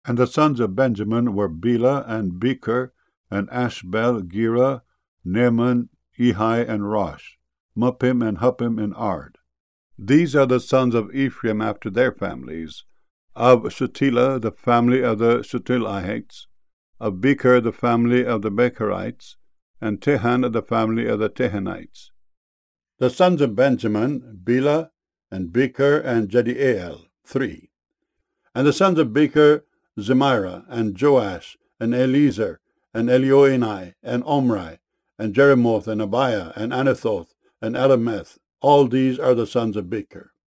And the sons of Benjamin were Bela, and Becher, and Ashbel, Gera, Naaman, Ehi, and Rosh, Muppim, and Huppim, and Ard. These are the sons of Ephraim after their families: of Shutela, the family of the Shutelites; of Becher, the family of the Becherites; and Tehan, the family of the Tehanites. The sons of Benjamin, Bela, and Becher, and Jediael, 3. And the sons of Becher, Zemira, and Joash, and Eliezer, and Elioenai, and Omri, and Jeremoth, and Abiah, and Anathoth, and Alameth. All these are the sons of Becher.